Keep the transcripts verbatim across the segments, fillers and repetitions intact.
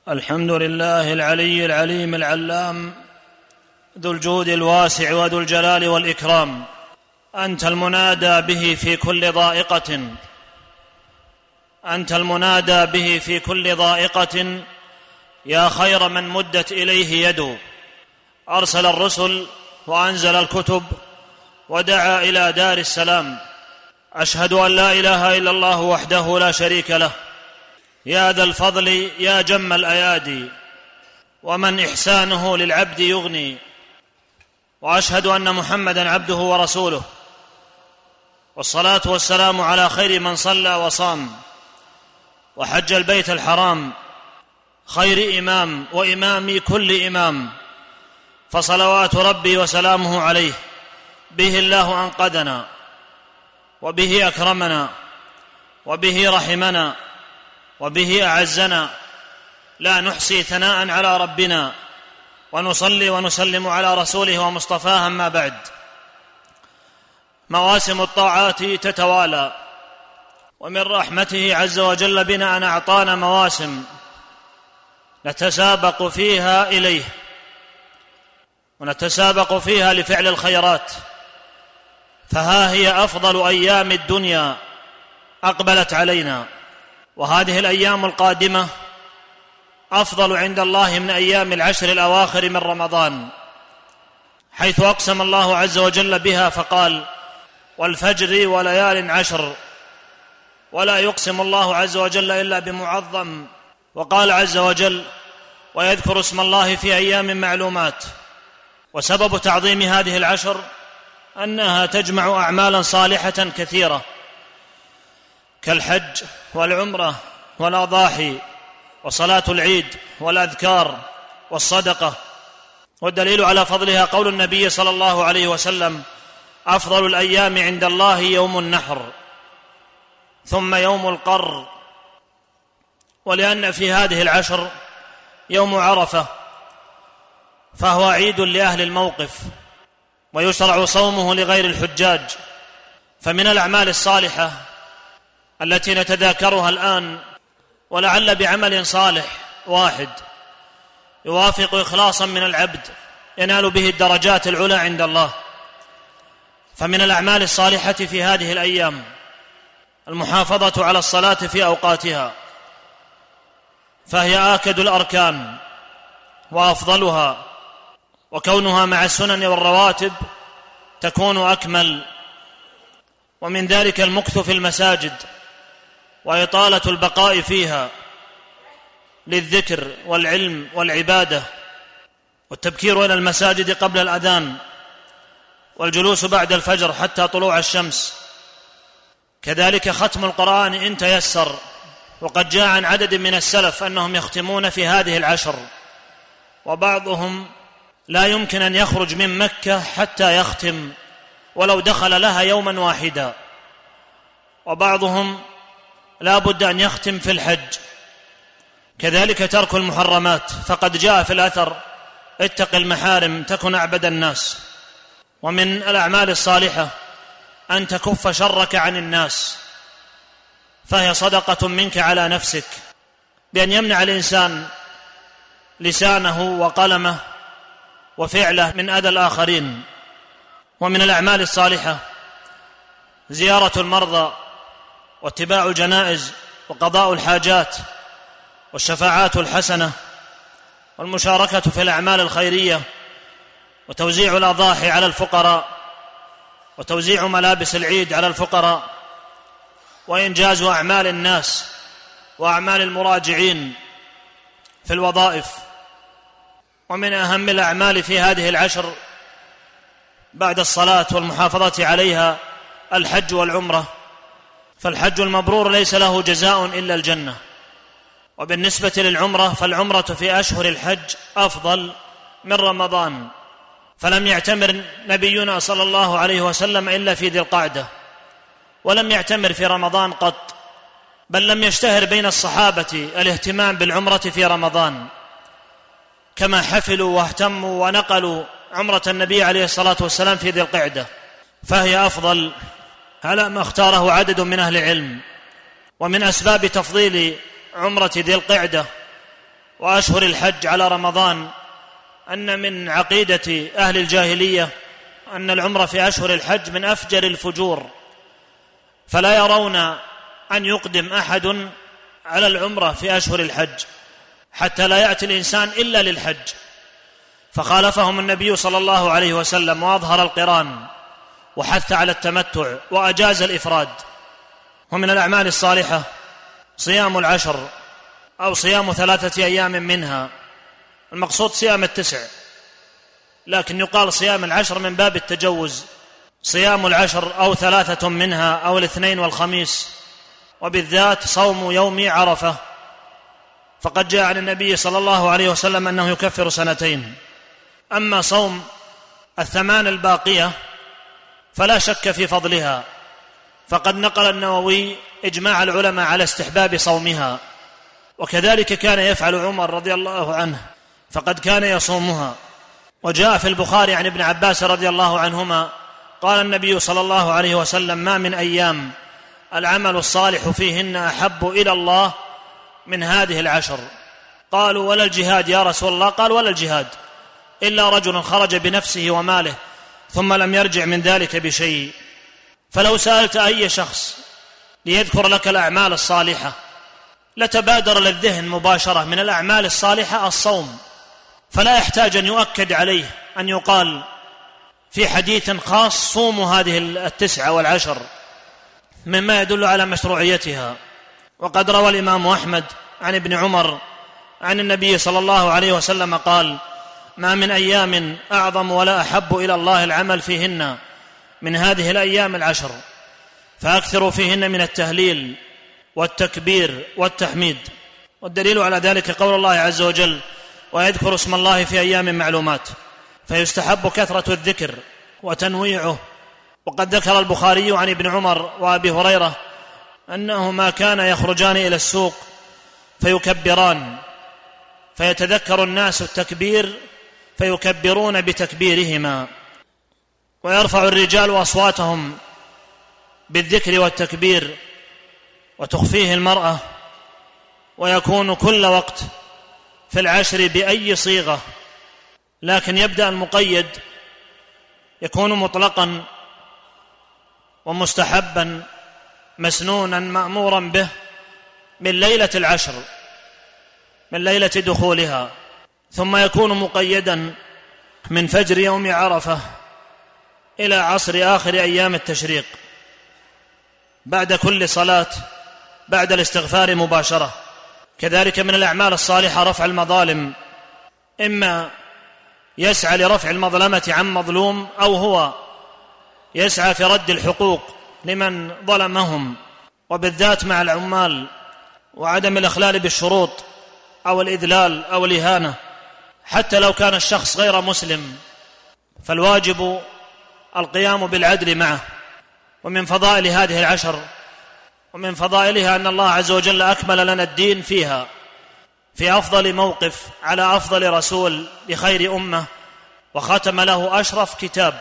الحمد لله العلي العليم العلام ذو الجود الواسع وذو الجلال والإكرام. أنت المنادى به في كل ضائقة أنت المنادى به في كل ضائقة يا خير من مدت إليه يد. أرسل الرسل وأنزل الكتب ودعا إلى دار السلام. أشهد أن لا إله إلا الله وحده لا شريك له، يا ذا الفضل يا جم الأيادي، ومن إحسانه للعبد يغني. وأشهد أن محمدًا عبده ورسوله، والصلاة والسلام على خير من صلى وصام وحج البيت الحرام، خير إمام وإمام كل إمام، فصلوات ربي وسلامه عليه. به الله أنقذنا، وبه أكرمنا، وبه رحمنا، وبه أعزنا، لا نحصي ثناء على ربنا. ونصلي ونسلم على رسوله ومصطفاه. أما بعد، مواسم الطاعات تتوالى، ومن رحمته عز وجل بنا أن أعطانا مواسم نتسابق فيها إليه، ونتسابق فيها لفعل الخيرات. فها هي أفضل أيام الدنيا أقبلت علينا، وهذه الأيام القادمة أفضل عند الله من أيام العشر الأواخر من رمضان، حيث أقسم الله عز وجل بها فقال: والفجر وليال عشر. ولا يقسم الله عز وجل إلا بمعظم، وقال عز وجل: ويذكر اسم الله في أيام معلومات. وسبب تعظيم هذه العشر أنها تجمع أعمالا صالحة كثيرة، كالحج والعمرة والأضاحي وصلاة العيد والأذكار والصدقة. والدليل على فضلها قول النبي صلى الله عليه وسلم: أفضل الأيام عند الله يوم النحر، ثم يوم القر. ولأن في هذه العشر يوم عرفة، فهو عيد لأهل الموقف، ويشرع صومه لغير الحجاج. فمن الأعمال الصالحة التي نتذاكرها الآن، ولعل بعمل صالح واحد يوافق إخلاصا من العبد ينال به الدرجات العلى عند الله، فمن الأعمال الصالحة في هذه الأيام المحافظة على الصلاة في أوقاتها، فهي آكد الأركان وأفضلها، وكونها مع السنن والرواتب تكون أكمل. ومن ذلك المكث في المساجد وإطالة البقاء فيها للذكر والعلم والعبادة، والتبكير إلى المساجد قبل الأذان، والجلوس بعد الفجر حتى طلوع الشمس. كذلك ختم القرآن إن تيسر، وقد جاء عن عدد من السلف أنهم يختمون في هذه العشر، وبعضهم لا يمكن أن يخرج من مكة حتى يختم ولو دخل لها يوما واحدا، وبعضهم لا بد أن يختم في الحج. كذلك ترك المحرمات، فقد جاء في الأثر: اتق المحارم تكن أعبد الناس. ومن الأعمال الصالحة أن تكف شرك عن الناس، فهي صدقة منك على نفسك، بأن يمنع الإنسان لسانه وقلمه وفعله من أذى الآخرين. ومن الأعمال الصالحة زيارة المرضى واتباع الجنائز وقضاء الحاجات والشفاعات الحسنة والمشاركة في الأعمال الخيرية وتوزيع الأضاحي على الفقراء وتوزيع ملابس العيد على الفقراء وإنجاز أعمال الناس وأعمال المراجعين في الوظائف. ومن أهم الأعمال في هذه العشر بعد الصلاة والمحافظة عليها الحج والعمرة، فالحج المبرور ليس له جزاء إلا الجنة. وبالنسبة للعمرة، فالعمرة في أشهر الحج أفضل من رمضان، فلم يعتمر نبينا صلى الله عليه وسلم إلا في ذي القعدة، ولم يعتمر في رمضان قط، بل لم يشتهر بين الصحابة الاهتمام بالعمرة في رمضان، كما حفلوا واهتموا ونقلوا عمرة النبي عليه الصلاة والسلام في ذي القعدة، فهي أفضل على ما اختاره عدد من أهل العلم. ومن أسباب تفضيل عمرة ذي القعدة وأشهر الحج على رمضان أن من عقيدة أهل الجاهلية أن العمرة في أشهر الحج من أفجر الفجور، فلا يرون أن يقدم أحد على العمرة في أشهر الحج حتى لا يأتي الإنسان إلا للحج، فخالفهم النبي صلى الله عليه وسلم وأظهر القران وحث على التمتع وأجاز الإفراد. ومن الأعمال الصالحة صيام العشر أو صيام ثلاثة أيام منها، المقصود صيام التسع، لكن يقال صيام العشر من باب التجوز، صيام العشر أو ثلاثة منها أو الاثنين والخميس، وبالذات صوم يوم عرفة، فقد جاء عن النبي صلى الله عليه وسلم أنه يكفر سنتين. أما صوم الثمان الباقية فلا شك في فضلها، فقد نقل النووي إجماع العلماء على استحباب صومها، وكذلك كان يفعل عمر رضي الله عنه فقد كان يصومها. وجاء في البخاري عن ابن عباس رضي الله عنهما قال النبي صلى الله عليه وسلم: ما من أيام العمل الصالح فيهن أحب إلى الله من هذه العشر. قالوا: ولا الجهاد يا رسول الله؟ قال: ولا الجهاد، إلا رجل خرج بنفسه وماله ثم لم يرجع من ذلك بشيء. فلو سألت أي شخص ليذكر لك الأعمال الصالحة لتبادر للذهن مباشرة من الأعمال الصالحة الصوم، فلا يحتاج أن يؤكد عليه أن يقال في حديث خاص: صوموا هذه التسعة والعشر، مما يدل على مشروعيتها. وقد روى الإمام أحمد عن ابن عمر عن النبي صلى الله عليه وسلم قال: ما من أيام أعظم ولا أحب إلى الله العمل فيهن من هذه الأيام العشر، فأكثروا فيهن من التهليل والتكبير والتحميد. والدليل على ذلك قول الله عز وجل: ويذكر اسم الله في أيام معلومات، فيستحب كثرة الذكر وتنويعه. وقد ذكر البخاري عن ابن عمر وأبي هريرة أنهما كانا يخرجان إلى السوق فيكبران، فيتذكر الناس التكبير فيكبرون بتكبيرهما، ويرفع الرجال أصواتهم بالذكر والتكبير وتخفيه المرأة، ويكون كل وقت في العشر بأي صيغة، لكن يبدأ المقيد يكون مطلقا ومستحبا مسنونا مأمورا به من ليلة العشر، من ليلة دخولها، ثم يكون مقيدا من فجر يوم عرفة إلى عصر آخر أيام التشريق بعد كل صلاة بعد الاستغفار مباشرة. كذلك من الأعمال الصالحة رفع المظالم، إما يسعى لرفع المظلمة عن مظلوم أو هو يسعى في رد الحقوق لمن ظلمهم، وبالذات مع العمال، وعدم الإخلال بالشروط أو الإذلال أو الإهانة حتى لو كان الشخص غير مسلم، فالواجب القيام بالعدل معه. ومن فضائل هذه العشر ومن فضائلها أن الله عز وجل أكمل لنا الدين فيها في أفضل موقف على أفضل رسول لخير أمة، وختم له أشرف كتاب،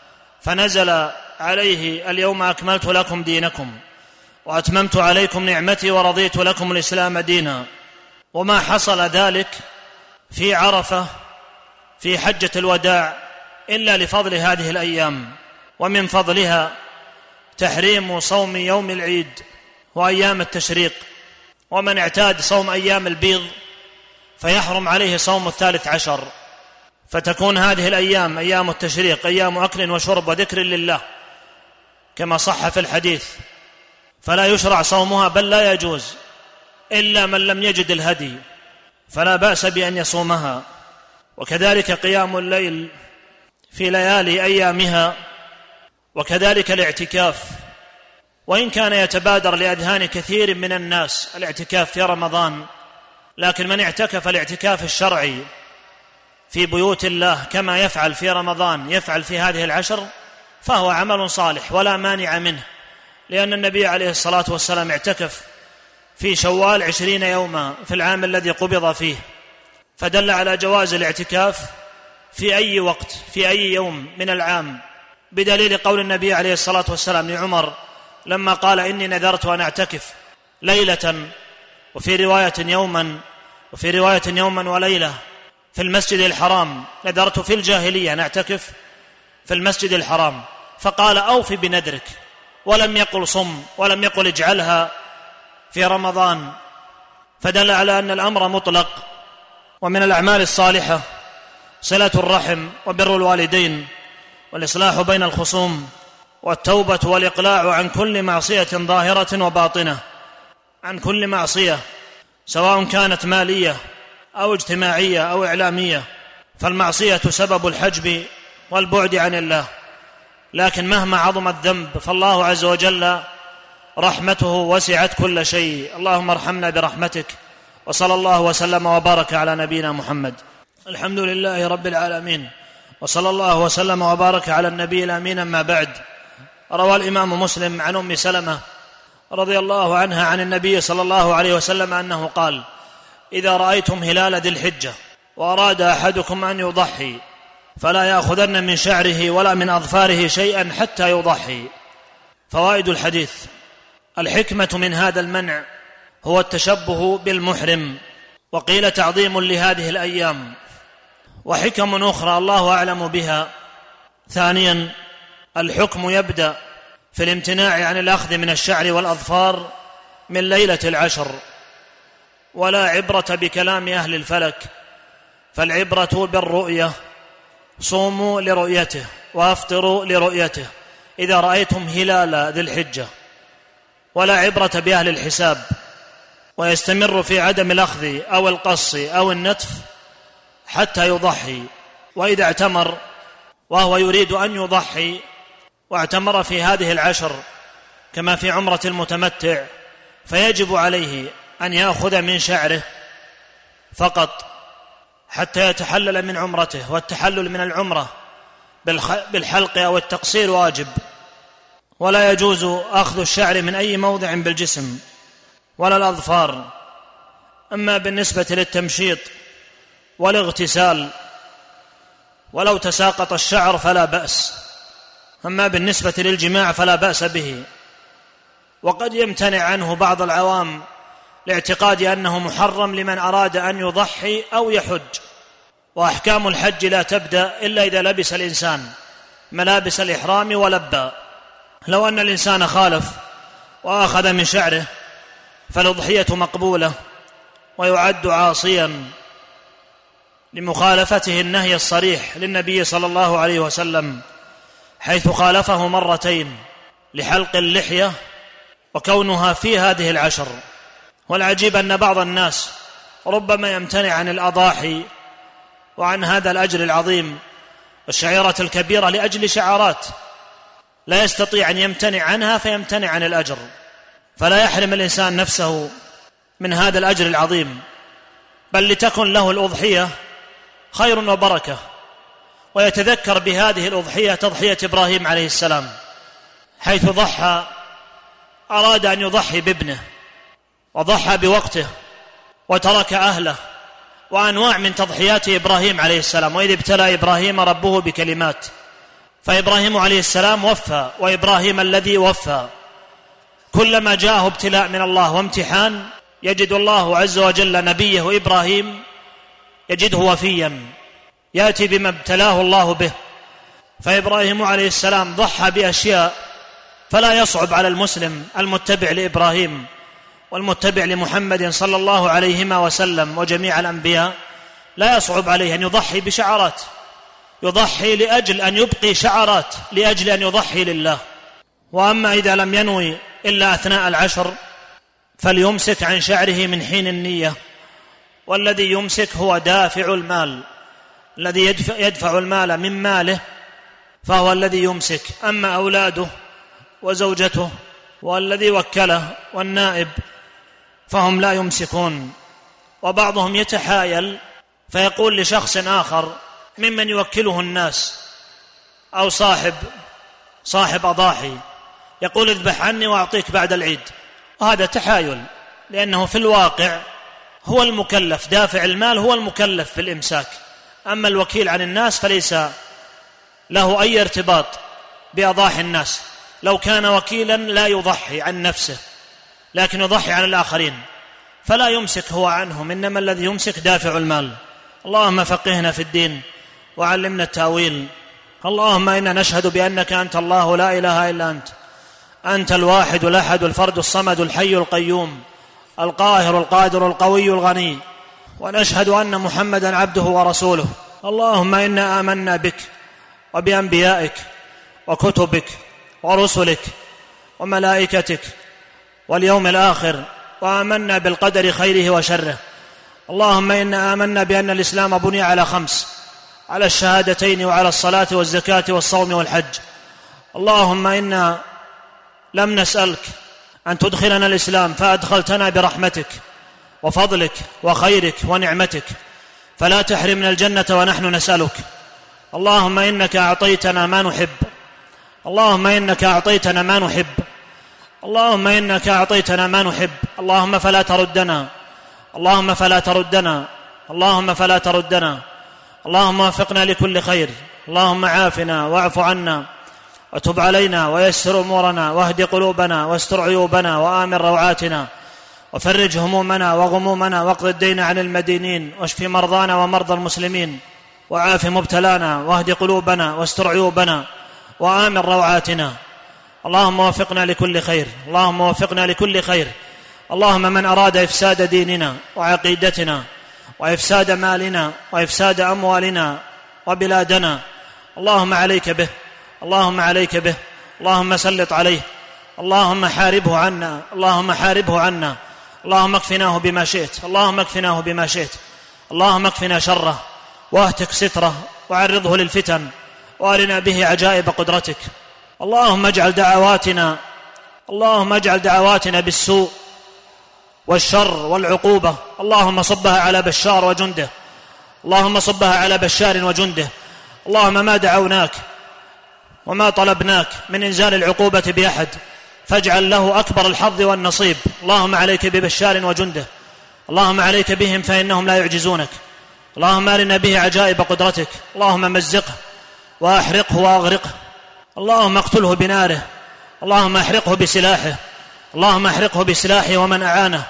فنزل عليه: اليوم أكملت لكم دينكم وأتممت عليكم نعمتي ورضيت لكم الإسلام دينا. وما حصل ذلك في عرفة في حجة الوداع إلا لفضل هذه الأيام. ومن فضلها تحريم صوم يوم العيد وأيام التشريق، ومن اعتاد صوم أيام البيض فيحرم عليه صوم الثالث عشر، فتكون هذه الأيام أيام التشريق أيام أكل وشرب وذكر لله كما صح في الحديث، فلا يشرع صومها بل لا يجوز إلا من لم يجد الهدي، فلا بأس بأن يصومها. وكذلك قيام الليل في ليالي أيامها، وكذلك الاعتكاف، وإن كان يتبادر لأذهان كثير من الناس الاعتكاف في رمضان، لكن من اعتكف الاعتكاف الشرعي في بيوت الله كما يفعل في رمضان يفعل في هذه العشر فهو عمل صالح ولا مانع منه، لأن النبي عليه الصلاة والسلام اعتكف في شوال عشرين يوما في العام الذي قبض فيه، فدل على جواز الاعتكاف في أي وقت في أي يوم من العام، بدليل قول النبي عليه الصلاة والسلام لعمر لما قال: إني نذرت أن أعتكف ليلة، وفي رواية يوما، وفي رواية يوما وليلة في المسجد الحرام، نذرت في الجاهلية أن أعتكف في المسجد الحرام، فقال أوفي بنذرك، ولم يقل صم، ولم يقل اجعلها في رمضان، فدل على أن الأمر مطلق. ومن الأعمال الصالحة صلة الرحم وبر الوالدين والإصلاح بين الخصوم والتوبة والإقلاع عن كل معصية ظاهرة وباطنة، عن كل معصية سواء كانت مالية أو اجتماعية أو إعلامية، فالمعصية سبب الحجب والبعد عن الله، لكن مهما عظم الذنب فالله عز وجل رحمته وسعت كل شيء. اللهم ارحمنا برحمتك، وصلى الله وسلم وبارك على نبينا محمد. الحمد لله رب العالمين، وصلى الله وسلم وبارك على النبي الأمين. أما بعد، روى الإمام مسلم عن أم سلمة رضي الله عنها عن النبي صلى الله عليه وسلم أنه قال: إذا رأيتم هلال ذي الحجة وأراد أحدكم أن يضحي فلا يأخذن من شعره ولا من أظفاره شيئا حتى يضحي. فوائد الحديث: الحكمة من هذا المنع هو التشبه بالمحرم، وقيل تعظيم لهذه الأيام، وحكم أخرى الله أعلم بها. ثانيا، الحكم يبدأ في الامتناع عن الأخذ من الشعر والأظفار من ليلة العشر، ولا عبرة بكلام أهل الفلك، فالعبرة بالرؤية. صوموا لرؤيته وافطروا لرؤيته إذا رأيتم هلال ذي الحجة، ولا عبرة بأهل الحساب، ويستمر في عدم الأخذ أو القص أو النتف حتى يضحي. وإذا اعتمر وهو يريد أن يضحي واعتمر في هذه العشر كما في عمرة المتمتع، فيجب عليه أن يأخذ من شعره فقط حتى يتحلل من عمرته، والتحلل من العمرة بالحلق أو التقصير واجب، ولا يجوز أخذ الشعر من أي موضع بالجسم ولا الأظفار. أما بالنسبة للتمشيط والاغتسال ولو تساقط الشعر فلا بأس، أما بالنسبة للجماع فلا بأس به، وقد يمتنع عنه بعض العوام لاعتقاد أنه محرم لمن أراد أن يضحي أو يحج. وأحكام الحج لا تبدأ إلا إذا لبس الإنسان ملابس الإحرام ولبى. لو أن الإنسان خالف وأخذ من شعره فالأضحية مقبولة، ويعد عاصيا لمخالفته النهي الصريح للنبي صلى الله عليه وسلم، حيث خالفه مرتين لحلق اللحية وكونها في هذه العشر. والعجيب أن بعض الناس ربما يمتنع عن الأضاحي وعن هذا الأجر العظيم والشعيرة الكبيرة لأجل شعارات لا يستطيع أن يمتنع عنها فيمتنع عن الأجر. فلا يحرم الإنسان نفسه من هذا الأجر العظيم، بل لتكن له الأضحية خير وبركة، ويتذكر بهذه الأضحية تضحية إبراهيم عليه السلام، حيث ضحى أراد أن يضحي بابنه وضحى بوقته وترك أهله، وأنواع من تضحيات إبراهيم عليه السلام. وإذ ابتلى إبراهيم ربه بكلمات، فإبراهيم عليه السلام وفى، وإبراهيم الذي وفى. كلما جاءه ابتلاء من الله وامتحان يجد الله عز وجل نبيه إبراهيم يجده وفيا، يأتي بما ابتلاه الله به. فإبراهيم عليه السلام ضحى بأشياء فلا يصعب على المسلم المتبع لإبراهيم والمتبع لمحمد صلى الله عليه وسلم وجميع الأنبياء، لا يصعب عليه أن يضحي بشعارات، يضحي لأجل أن يبقي شعارات، لأجل أن يضحي لله. وأما إذا لم ينوي إلا أثناء العشر فليمسك عن شعره من حين النية، والذي يمسك هو دافع المال، الذي يدفع, يدفع المال من ماله فهو الذي يمسك. أما أولاده وزوجته والذي وكله والنائب فهم لا يمسكون. وبعضهم يتحايل فيقول لشخص آخر ممن يوكله الناس أو صاحب صاحب أضاحي، يقول اذبح عني وأعطيك بعد العيد. وهذا تحايل، لأنه في الواقع هو المكلف، دافع المال هو المكلف في الإمساك. أما الوكيل عن الناس فليس له أي ارتباط بأضاحي الناس. لو كان وكيلا لا يضحي عن نفسه لكن يضحي عن الآخرين، فلا يمسك هو عنهم، إنما الذي يمسك دافع المال. اللهم فقهنا في الدين وعلمنا التأويل. اللهم إنا نشهد بأنك أنت الله لا إله إلا أنت، أنت الواحد الأحد الفرد الصمد الحي القيوم القاهر القادر القوي الغني، ونشهد أن محمدا عبده ورسوله. اللهم إنا آمنا بك وبأنبيائك وكتبك ورسلك وملائكتك واليوم الآخر، وآمنا بالقدر خيره وشره. اللهم إنا آمنا بأن الإسلام بني على خمس، على الشهادتين وعلى الصلاة والزكاة والصوم والحج. اللهم إنا لم نسألك أن تدخلنا الإسلام فأدخلتنا برحمتك وفضلك وخيرك ونعمتك، فلا تحرمنا الجنة ونحن نسألك. اللهم إنك أعطيتنا ما نحب، اللهم إنك أعطيتنا ما نحب، اللهم إنك أعطيتنا ما نحب. اللهم فلا تردنا، اللهم فلا تردنا، اللهم فلا تردنا. اللهم وفقنا لكل خير. اللهم عافنا واعف عنا وتب علينا ويسر أمورنا واهد قلوبنا واستر عيوبنا وآمن روعاتنا وفرج همومنا وغمومنا واقض الدين عن المدينين واشف مرضانا ومرضى المسلمين وعاف مبتلانا واهد قلوبنا واستر عيوبنا وآمن روعاتنا. اللهم وفقنا لكل خير، اللهم وفقنا لكل خير. اللهم من أراد إفساد ديننا وعقيدتنا وإفساد مالنا وإفساد أموالنا وبلادنا، اللهم عليك به، اللهم عليك به، اللهم سلط عليه، اللهم حاربه عنا، اللهم حاربه عنا، اللهم اكفناه بما شئت، اللهم اكفناه بما شئت، اللهم اكفنا شره واهتك ستره وعرضه للفتن وارنا به عجائب قدرتك. اللهم اجعل دعواتنا اللهم اجعل دعواتنا بالسوء والشر والعقوبة اللهم صبها على بشار وجنده، اللهم صبها على بشار وجنده. اللهم ما دعوناك وما طلبناك من إنزال العقوبة بأحد فاجعل له أكبر الحظ والنصيب. اللهم عليك ببشار وجنده، اللهم عليك بهم فإنهم لا يعجزونك. اللهم أرنا به عجائب قدرتك. اللهم مزقه وأحرقه وأغرقه، اللهم اقتله بناره، اللهم احرقه بسلاحه، اللهم احرقه بسلاحه ومن أعانه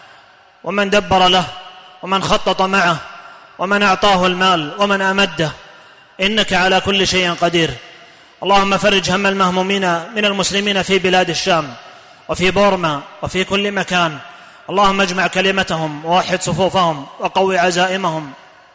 ومن دبر له ومن خطط معه ومن أعطاه المال ومن أمده، إنك على كل شيء قدير. اللهم فرج هم المهمومين من المسلمين في بلاد الشام وفي بورما وفي كل مكان. اللهم اجمع كلمتهم ووحد صفوفهم وقوي عزائمهم.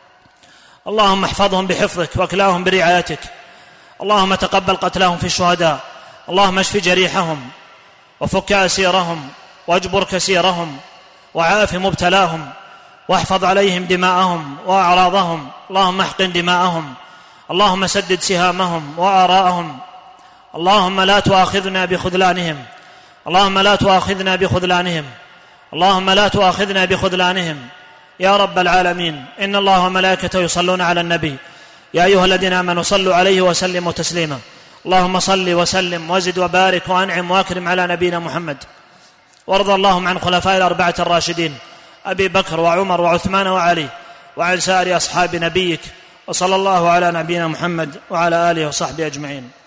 اللهم احفظهم بحفظك واكلاهم برعايتك. اللهم تقبل قتلاهم في الشهداء. اللهم اشف جريحهم وفك أسيرهم واجبر كسيرهم وعاف مبتلاهم واحفظ عليهم دماءهم وأعراضهم. اللهم احقن دماءهم، اللهم سدد سهامهم وآراءهم. اللهم لا تؤاخذنا بخذلانهم، اللهم لا تؤاخذنا بخذلانهم، اللهم لا تؤاخذنا بخذلانهم يا رب العالمين. إن الله وملائكته يصلون على النبي، يا أيها الذين آمنوا صلوا عليه وسلموا تسليما. اللهم صل وسلم وزد وبارك وأنعم وأكرم على نبينا محمد. وارض اللهم عن خلفاء الأربعة الراشدين أبي بكر وعمر وعثمان وعلي وعن سائر أصحاب نبيك، وصلى الله على نبينا محمد وعلى آله وصحبه أجمعين.